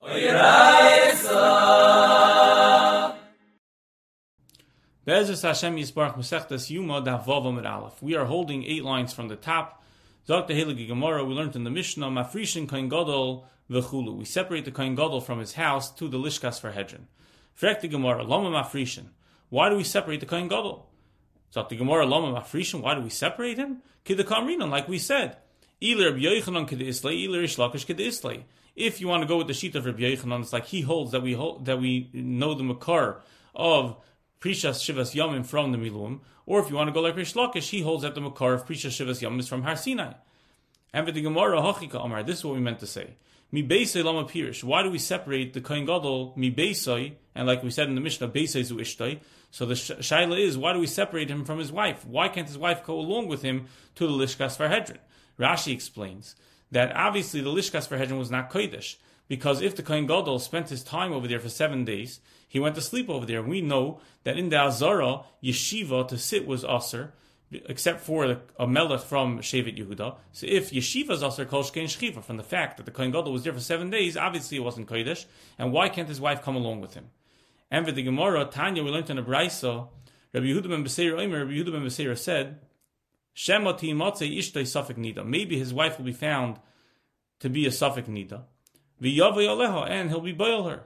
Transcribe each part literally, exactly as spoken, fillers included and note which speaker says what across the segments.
Speaker 1: Be'ezus Hashem Yisbarach Masechtas Yuma Daf Vav Amud Aleph. We are holding eight lines from the top. Zok the Heilige Gemara. We learned in the Mishnah Mafrishin Kohen Gadol v'chulu. We separate the Kohen Gadol from his house to the Lishkas for Hedron. Frek the Gemara Lama Mafrishin. Why do we separate the Kohen Gadol? Zok the Gemara Lama Mafrishin. Why do we separate him? Kid the Kamrinon, like we said. Iler Rabbi Yochanan Kid Islay. Iler Rish Lakish Kid Islay. If you want to go with the sheet of Rabbi Yochanan, it's like he holds that we hold, that we know the makar of Prishas Shivas Yamim from the Milum, or if you want to go like Rish Lakish, he holds that the makar of Prishas Shivas Yamim is from Har Sinai. And with the Gemara Hachika Amar, this is what we meant to say. Mi Beisai Lama Pirish. Why do we separate the Kohen Gadol Mi Beisai, and like we said in the Mishnah, Beisai Zu Ishtai? So the shaila is, why do we separate him from his wife? Why can't his wife go along with him to the Lishkas for Hedron? Rashi explains that obviously the Lishkas for Hedron was not Kodesh, because if the Kohen Gadol spent his time over there for seven days, he went to sleep over there. We know that in the Azara, yeshiva, to sit was aser, except for a melech from Shevet Yehuda. So if yeshiva is aser, kol shkein shchiva, from the fact that the Kohen Gadol was there for seven days, obviously it wasn't Kodesh, and why can't his wife come along with him? And with the Gemara, Tanya, we learned in a Braisa, Rabbi Yehuda ben Beseira Omer, Rabbi Yehuda ben Beseira said, Shemati motzei ishtay safek nida. Maybe his wife will be found to be a safek nida. V'yavay aleha, and he'll be boil her.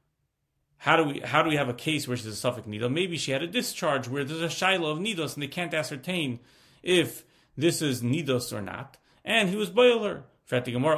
Speaker 1: How do we how do we have a case where she's a safek nida? Maybe she had a discharge where there's a shaila of nidos and they can't ascertain if this is nidos or not. And he was boil her. We're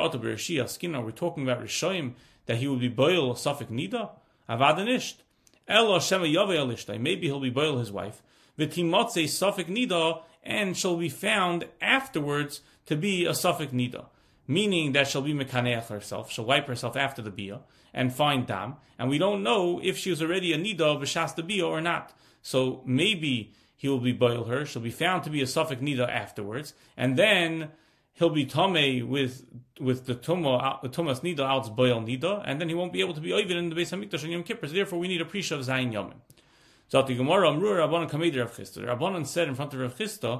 Speaker 1: talking about Rishoyim that he would be boil a safek nida. Avaдаnisht. Elo shema yavay alishtai. Maybe he'll be boil his wife. V'timotze safek nida, and shall be found afterwards to be a safek nida. Meaning that she'll be mekaneach herself, she'll wipe herself after the bia, and find dam, and we don't know if she was already a nida b'shas the bia or not. So maybe he will be boil her, she'll be found to be a safek nida afterwards, and then he'll be tamei with with the tumah, the tumas nida alts boil nida, and then he won't be able to be oived in the Beis Hamikdash on Yom Kippur. So therefore, we need a prisha of zayin yomim. So the Gemara Amru Rabbanan Kamei Rav Chisda. Rabbanan said in front of Rav Chisda,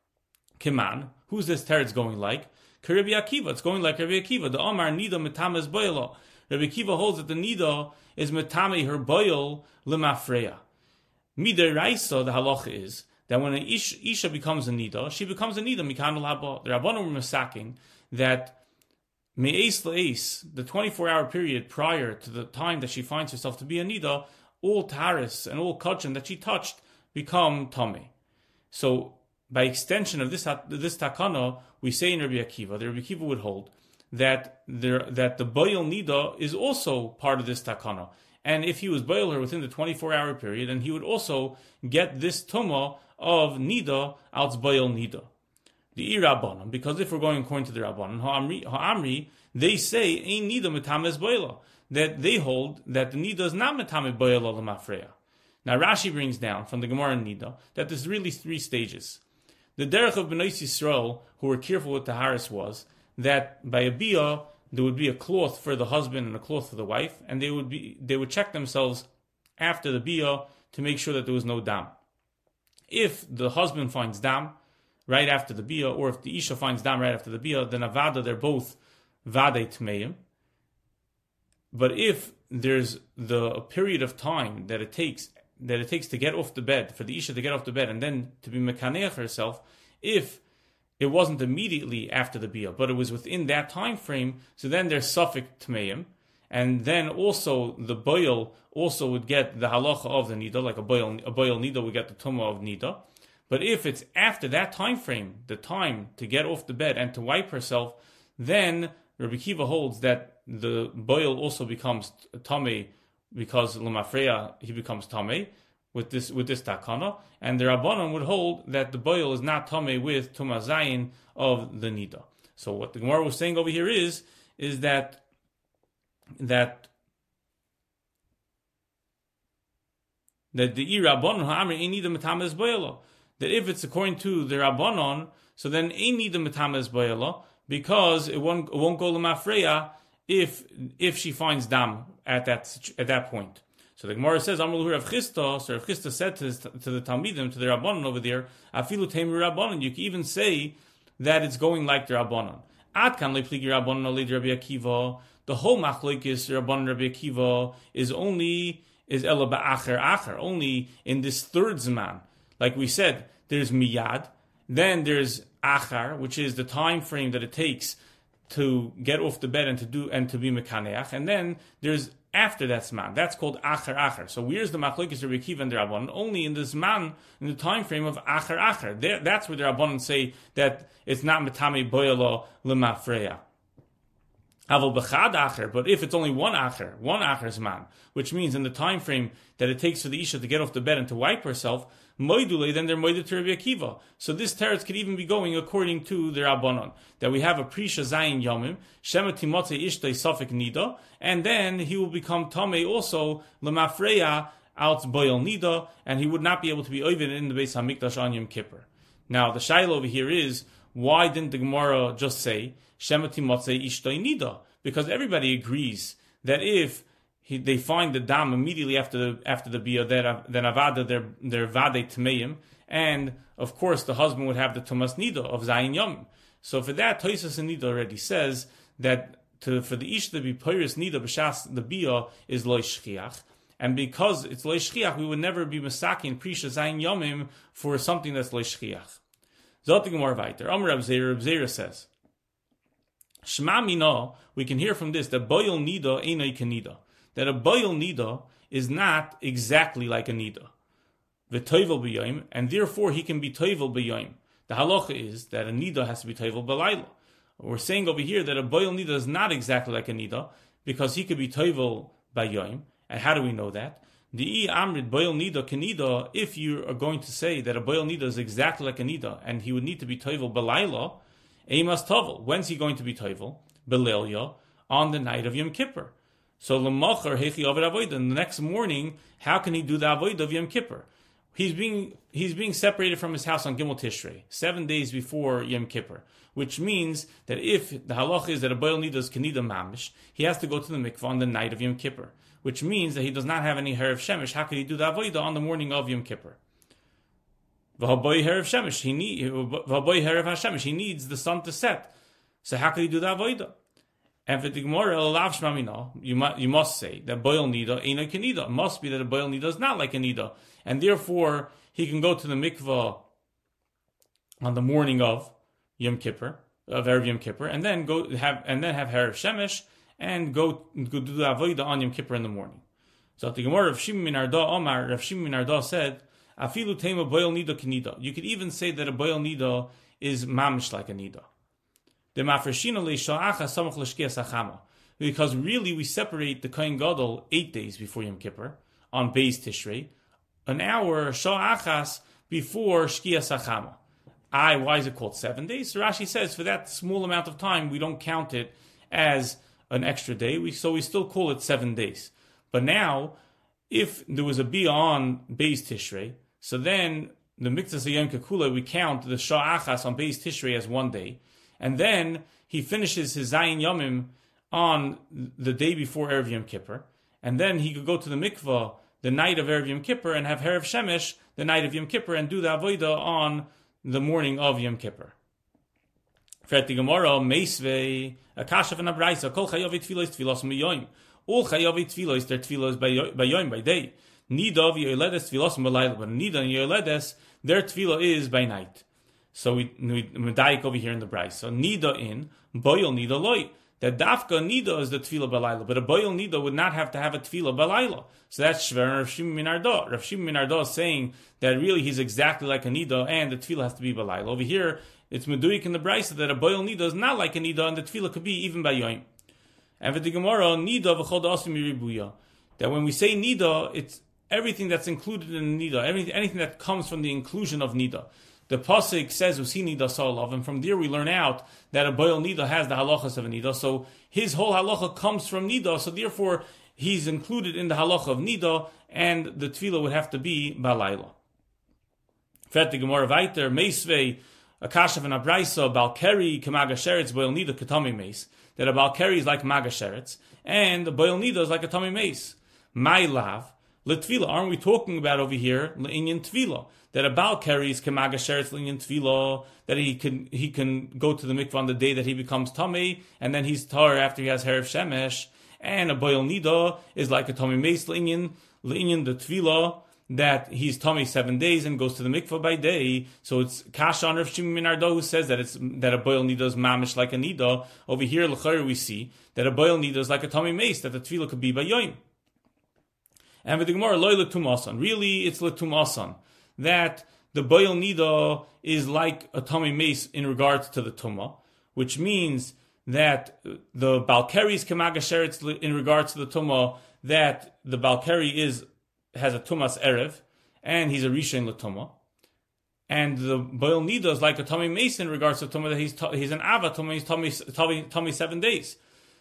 Speaker 1: Kiman, who's this teretz going like? Rabbi Akiva, it's going like Rabbi Akiva. The Omar Nida Metame is boilo. Rabbi Akiva holds that the Nida is Metame her boil lemafreya. Midei Raisa, the halacha is that when an Isha, Isha becomes a Nida, she becomes a Nida Mikanul Haba. The Rabbanon were masaking that Me'es La'es, the twenty-four hour period prior to the time that she finds herself to be a Nida, all taris and all kachan that she touched become Tameh. So by extension of this this takana, we say in Rabbi Akiva, the Rabbi Akiva would hold that there that the boil nida is also part of this takana, and if he was boil her within the twenty-four hour period, then he would also get this tuma of nida als boil nida. The irabbanon, because if we're going according to the rabbanon, ha'amri, ha'amri, they say ein nida metames boila, that they hold that the nida is not metame boila lemafreya. Now Rashi brings down from the Gemara Nida that there's really three stages. The derech of Bnei Yisrael, who were careful with Taharis, was that by a bia there would be a cloth for the husband and a cloth for the wife, and they would be they would check themselves after the bia to make sure that there was no dam. If the husband finds dam right after the bia, or if the isha finds dam right after the bia, then avada they're both vadei tmeim. But if there's the period of time that it takes that it takes to get off the bed, for the isha to get off the bed and then to be mekaneach herself, if it wasn't immediately after the bia, but it was within that time frame, so then there's safek tmeim, and then also the boil also would get the halacha of the nida, like a boil a boil nida would get the tumah of nida. But if it's after that time frame, the time to get off the bed and to wipe herself, then Rabbi Kiva holds that the boil also becomes tameh, because lemafreya he becomes tameh with this with this takana, and the Rabbanon would hold that the boil is not tameh with tumah zayin of the nida. So what the Gemara was saying over here is is that that that the Rabbanon ha'amri ein nida metame is boila, that if it's according to the Rabbanon, so then ein nida metame is boila, because it won't it won't go lemafreya if if she finds dam at that at that point. So the Gemara says, Amrul Rav Chisda, so Rav Chisda said to, to the Talmidim, to the Rabbanon over there, Afilu Teimu Rabbanon, you can even say that it's going like the Rabbanon. Ad kan lepligi Rabbanon alid Rabbi Akiva, the whole machlokes Rabban Rabbi Akiva is only is ela ba'acher acher, only in this third zman. Like we said, there's miyad, then there's achar, which is the time frame that it takes to get off the bed and to do and to be mekaneach, and then there's after that zman. That's called achar achar. So where's the machlokes Rabbi Akiva and the Rabbanan? Only in the zman, in the time frame of achar achar. There, that's where the Rabbanan say that it's not metame boyalo lemafreya. Aval b'chad acher, but if it's only one acher, one acher zman, which means in the time frame that it takes for the isha to get off the bed and to wipe herself, moidule, then they're moided to Rabbi Akiva. So this teretz could even be going according to the Rabbanon, that we have a prisha zayin yomim, shema timotze ishtay safek nida, and then he will become tamei also lemafreya out boyel nida, and he would not be able to be oived in the Beis Hamikdash on Yom Kippur. Now the shaila over here is, why didn't the Gemara just say shema timotze ishtay nida? Because everybody agrees that if He, they find the dam immediately after the after the bia, then avada their their vade tmeim, and of course the husband would have the tumas nida of zayin yom. So for that, Tosfos and Nida already says that to for the ish to be peiris nida b'shas the bia is loy shchiach, and because it's loy shchiach, we would never be masakin prisha zayin yomim for something that's loy shchiach. Zotig more weiter. Amar Reb Zera, Reb Zera says, Shema mina, we can hear from this that boyel nida einay kenida. That a boyel nida is not exactly like a nida. V'toivel b'yoyim, and therefore he can be toivel b'yoyim. The halacha is that a nida has to be toivel b'layla. We're saying over here that a boyel nida is not exactly like a nida, because he could be toivel b'yoyim. And how do we know that? The amrid boyel nida kenida, if you are going to say that a boyel nida is exactly like a nida, and he would need to be toivel b'layla, eimas tovel. When's he going to be toivel? B'leilya, on the night of Yom Kippur. So l'machar hechi avid avodah. And the next morning, how can he do the avodah of Yom Kippur? He's being he's being separated from his house on Gimel Tishrei, seven days before Yom Kippur, which means that if the halacha is that a boyel nida is kenida mamish, he has to go to the mikvah on the night of Yom Kippur, which means that he does not have any herav shemesh. How can he do the avodah on the morning of Yom Kippur? V'haboy herav shemesh, he need v'haboy herav hashemesh, he needs the sun to set. So how can he do the avodah? And for the Gemara, you must, you must say that boyel nida ain't a kenida. It must be that a boyel nida is not like a nida, and therefore he can go to the mikvah on the morning of Yom Kippur, of Erev Yom Kippur, and then go have and then have herav shemesh and go go do the avodah on Yom Kippur in the morning. So the Gemara of Shimon ben Arda Omar, Rav Shimon ben Arda said, "Afilu tema boyel nida kenida." You could even say that a boyel nida is mamish like a nida. Because really we separate the Kohen Gadol eight days before Yom Kippur on Beis Tishrei, an hour sha'achas before Shkias Achama. I, why is it called seven days? So Rashi says for that small amount of time we don't count it as an extra day, we, so we still call it seven days. But now, if there was a bia on Beis Tishrei, so then the Mikzas Yom Kippur we count the sha'achas on Beis Tishrei as one day. And then he finishes his Zayin Yomim on the day before Erev Yom Kippur. And then he could go to the mikvah the night of Erev Yom Kippur and have Herav Shemesh the night of Yom Kippur and do the Avodah on the morning of Yom Kippur. Fret the Gemara, Meisvei, Akashav and Abraisa, Kol Chayavi Tfilos Tfilos Miyoim. All Chayavi Tfilos, their Tfilos by Yom, by day. Nida V'Yoledes Tfilos M'Layla. But Nida and Yoledes, their Tfilah is by night. So we we medayik over here in the Bryce. So nida in boyel nida loy. That dafka nida is the tefillah balayla, but a boyel nida would not have to have a tefillah balayla. So that's shver Rav Shimon ben Arda. Rav Shimon ben Arda is saying that really he's exactly like a nida, and the tefillah has to be balayla. Over here it's meduyik in the Bryce that a boyel nida is not like a nida, and the tefillah could be even by yoim. And for the Gemara nida v'chol da'asim yiribuya. That when we say nida, it's everything that's included in nida, everything anything that comes from the inclusion of nida. The pasuk says Usi nida sa'olav, and from there we learn out that a boyel nida has the halachas of a nida. So his whole halacha comes from nida. So therefore he's included in the halacha of nida, and the tefillah would have to be balayla. Fet the Gemara weiter meisvei akashav and abraisa balkeri kemagasheretz boyel nida katami meis. That a balkeri is like magasheretz, and the boyel nida is like a tummy meis. My lav. L'tvila, aren't we talking about over here l'inyan tvila, that a Baal carries kemaga sheretz l'inyan tvila, that he can he can go to the mikvah on the day that he becomes tamei, and then he's tar after he has herav shemesh, and a boil nida is like a tamei meis l'inyan l'inyan the tvila, that he's tummy seven days and goes to the mikvah by day. So it's kasha on Rav Shimon ben Ardo who says that it's that a boil nida is mamish like a nida. Over here, l'chayr, we see that a boil nida is like a tummy mace, that the tefillah could be by yoim. And with the Gemara, loy letumasan. Really, it's letumasan, that the boil nida is like a tummy mace in regards to the tumah, which means that the balkeri's kemaga sheretz in regards to the tumah, that the balkeri is has a tumas erev, and he's a rishon l'tumah, and the boil nida is like a tummy mace in regards to tumah, that he's he's an ava tumah, he's tummy tummy tummy seven days.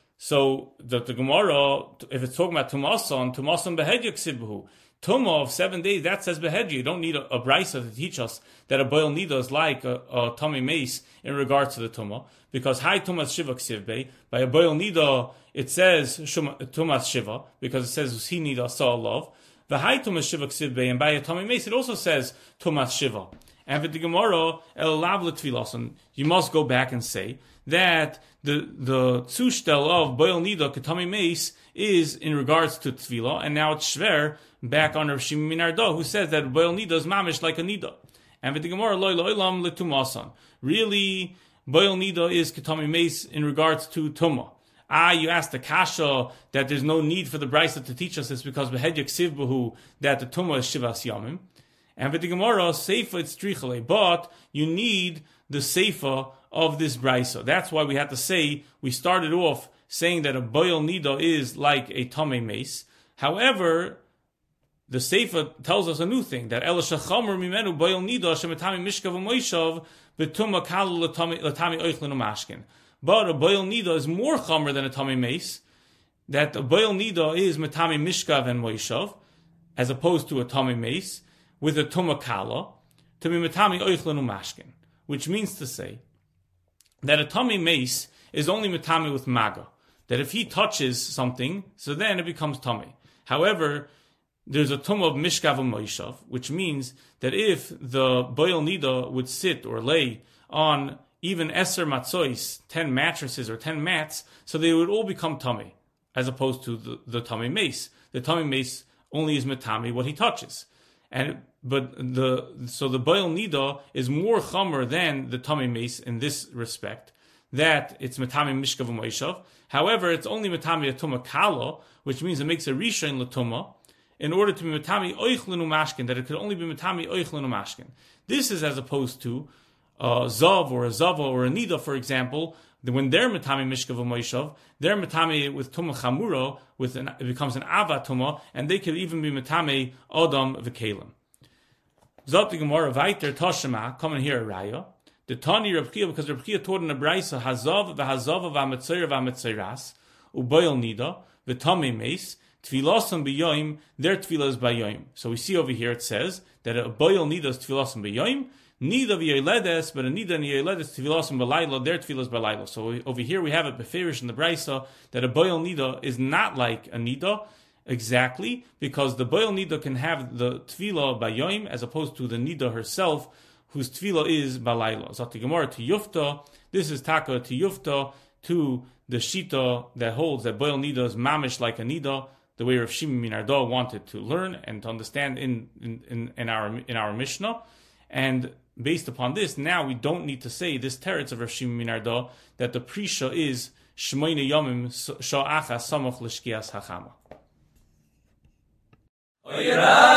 Speaker 1: So the, the Gemara, if it's talking about tumason, tumason behedya ksibuhu, tumah of seven days, that says behedya. You don't need a, a brisa to teach us that a boil nida is like a, a tummy mace in regards to the tumah, because high tumas shiva ksivbe, by a boil nida it says tumas shiva, because it says usi nida sa love. The high tumas shiva ksivbe, and by a tummy mace it also says tumas shiva. And for the Gemara, el lav letfilason, you must go back and say that the the tzushtel of boil nida ketami mace is in regards to tefillah, and now it's shver back on Rav Shimon ben Ardo, who says that boil nida is mamish like a nida. And for the Gemara, loy loylam letumasan. Really, boil nida is ketami mace in regards to tumah. Ah, you asked the kasha that there's no need for the brisa to teach us this because behedya ksiv bahu that the tumah is shivas yamim. And with the Gemara, seifa it's trichale, but you need the seifa of this brisa. That's why we had to say, we started off saying that a boil nida is like a tamei mace. However, the seifa tells us a new thing, that el shachamer mimenu boil nida shemetami mishkav u'moishav b'tumah kalu l'tami oichlin u'mashkin. But a boil nida is more chamer than a tamei mace, that a boil nida is metami mishkav and moishav, as opposed to a tamei mace, with a tumah kala, to be metami oichlin u'mashkin, which means to say that a tamei mace is only metami with maga, that if he touches something, so then it becomes tamei. However, there's a tumah of mishkav and moishav, which means that if the boil nida would sit or lay on even eser matzois, ten mattresses or ten mats, so they would all become tamei, as opposed to the, the tamei mace. The tamei mace only is metami what he touches. And but the so the boil nida is more chamer than the tamei mace in this respect, that it's metami mishkav u'moishav. However, it's only metami a tumah kala, which means it makes a rishon l'tumah, in order to be metami oichlin u'mashkin, that it could only be metami oichlin u'mashkin. This is as opposed to a zav or a zava or a nida, for example, when they're metami mishkav u'moishav, they're metami with tumah chamura, with an, it becomes an ava tumah, and they could even be metami adam v'kelim. Zot the Gemara weiter Toshima, come and hear a raya. The Tani Reb Chia, because Reb Chia taught in the brisa hazav v'hazav v'ametzeir v'ametzeiras u'boil nida v'tamei mace tfilasim b'yoyim, their tefillah is b'yoyim. So we see over here it says that a boil nida is tfilasim b'yoyim, nida v'yoyledes, but a nida and yoyledes tfilasim b'layla, their tefillah is b'layla. So we, over here we have it beferish in the brisa that a boil nida is not like a nida. Exactly, because the boil nida can have the tefillah by yoim as opposed to the nida herself, whose tefillah is balayla. Zati Gemara to yufta. This is taka to yufta to the shita that holds that boil nida is mamish like a nida, the way Rav Shimon ben Ardo wanted to learn and to understand in, in, in, in our in our Mishnah. And based upon this, now we don't need to say this teretz of Rav Shimon ben Ardo that the prisha is shmoina yomim sha'acha samoch l'shkias hachama. Oh, yeah.